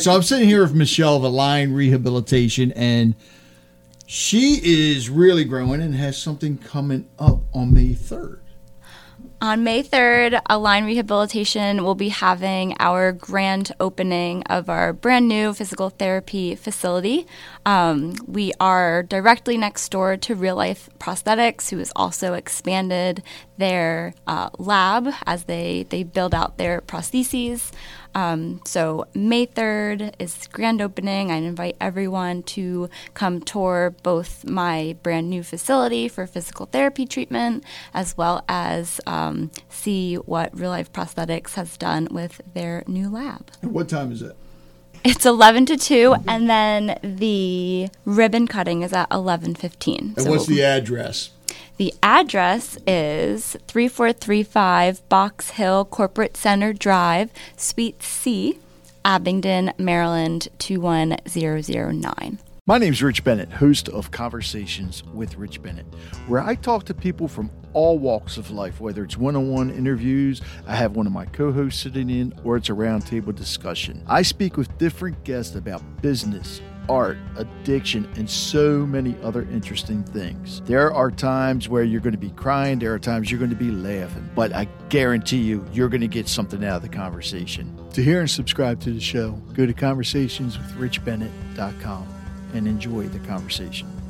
So I'm sitting here with Michelle of Align Rehabilitation, and she is really growing and has something coming up on May 3rd. On May 3rd, Align Rehabilitation will be having our grand opening of our brand new physical therapy facility. We are directly next door to Real Life Prosthetics, who has also expanded their lab as they build out their prostheses. So May 3rd is grand opening. I invite everyone to come tour both my brand new facility for physical therapy treatment, as well as see what Real Life Prosthetics has done with their new lab. And what time is it? It's 11 to 2, and then the ribbon cutting is at 11:15. And what's the address? The address is 3435 Box Hill Corporate Center Drive, Suite C, Abingdon, Maryland 21009. My name's Rich Bennett, host of Conversations with Rich Bennett, where I talk to people from all walks of life, whether it's one-on-one interviews, I have one of my co-hosts sitting in, or it's a roundtable discussion. I speak with different guests about business, art, addiction, and so many other interesting things. There are times where you're going to be crying, there are times you're going to be laughing, but I guarantee you're going to get something out of the conversation. To hear and subscribe to the show, go to conversationswithrichbennett.com and enjoy the conversation.